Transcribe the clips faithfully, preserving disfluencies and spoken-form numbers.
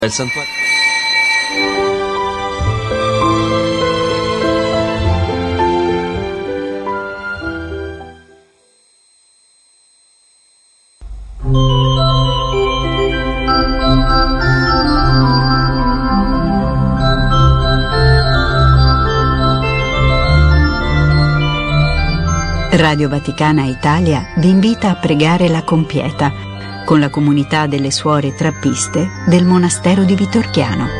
Il santuario. Radio Vaticana Italia vi invita a pregare la Compieta con la comunità delle suore trappiste del monastero di Vitorchiano.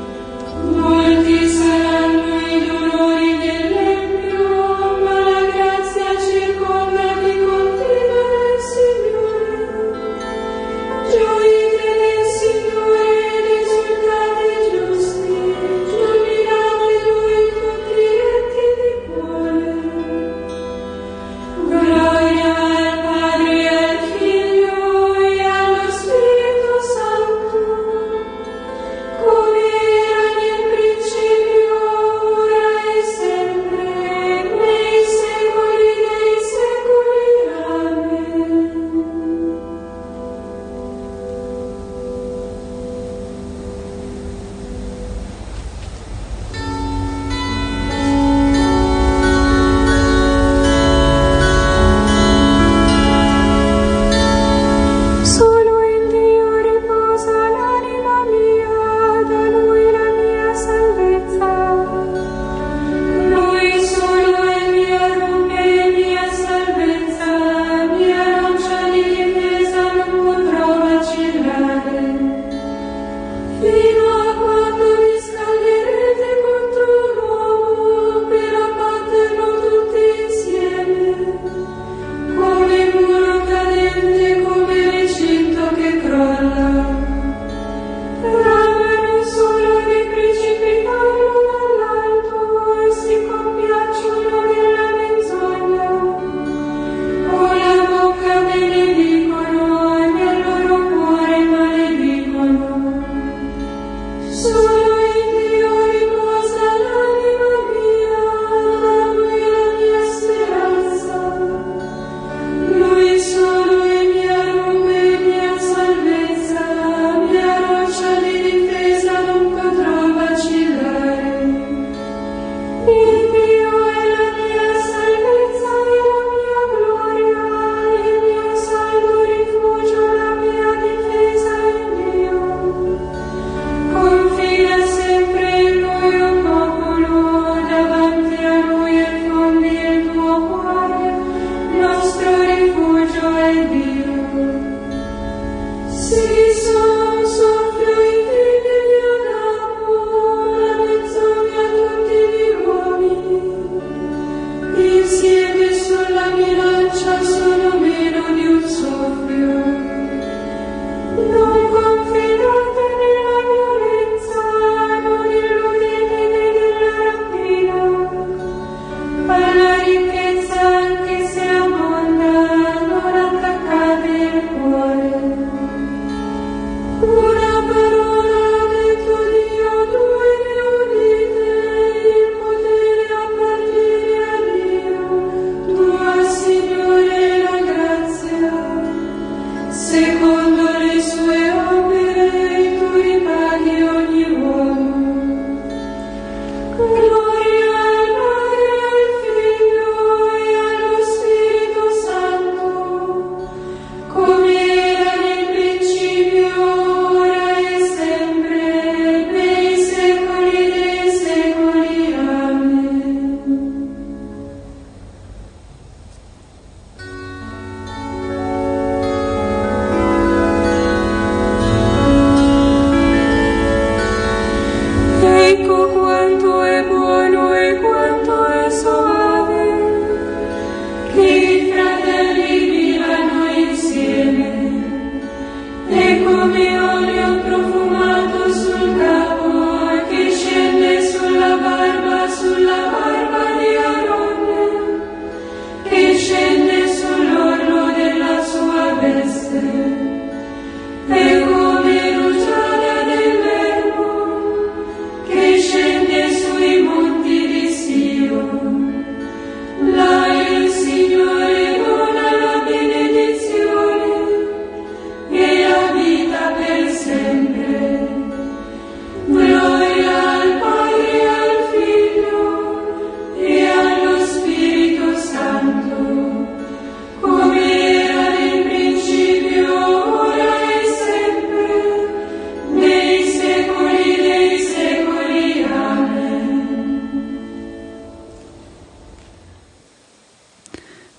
Molti saranno i dolori dell'empio, ma la grazia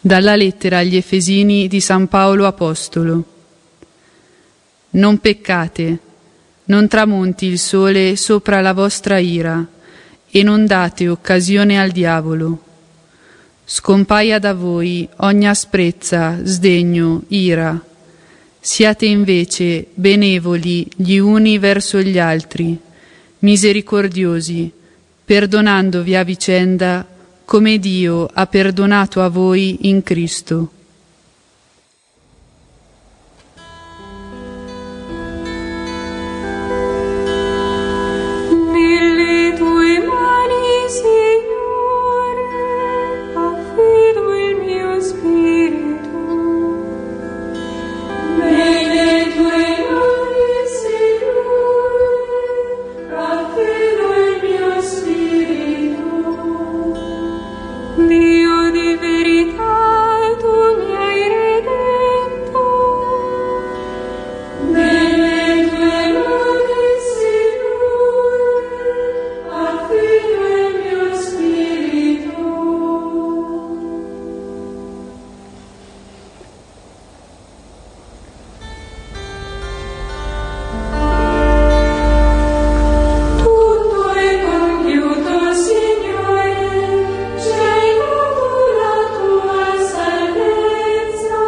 Dalla lettera agli Efesini di San Paolo Apostolo. Non peccate, non tramonti il sole sopra la vostra ira, e non date occasione al diavolo. Scompaia da voi ogni asprezza, sdegno, ira. Siate invece benevoli gli uni verso gli altri, misericordiosi, perdonandovi a vicenda come Dio ha perdonato a voi in Cristo. Nelle tue mani, Signore, affido il mio spirito. Nelle tue mani, Signore, affido il mio spirito. Dio di verità, tu mi hai redento. Nelle tue mani, Signore, affido il mio spirito. Tutto è compiuto, Signore, ci hai dato la tua salvezza.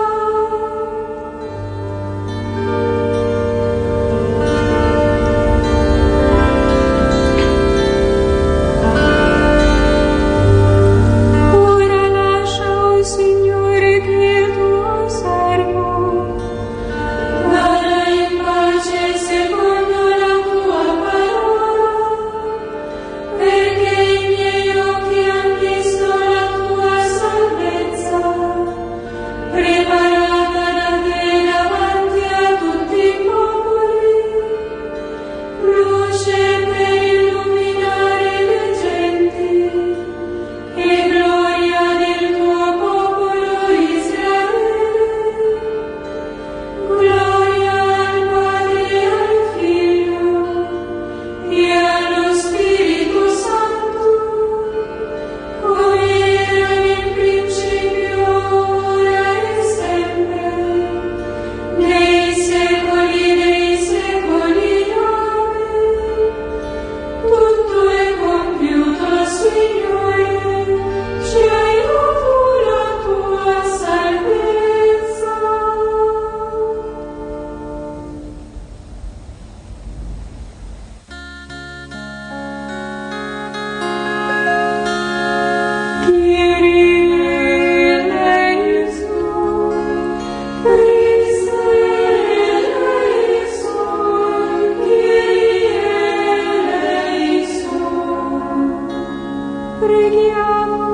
Ora lascia, o Signore, che il tuo servo vada in pace secondo la tua parola, perché i miei occhi han visto la tua salvezza, preparata da te davanti a tutti i popoli, luce per illuminare le genti e gloria del tuo popolo Israele. Gloria al Padre e al Figlio e allo Spirito Santo, come era nel principio, ora e sempre, nei secoli dei secoli. Amen. Tutto è compiuto, Signore, ci hai dato la tua salvezza. Kyrie eleison, Christe eleison, Kyrie eleison. Preghiamo.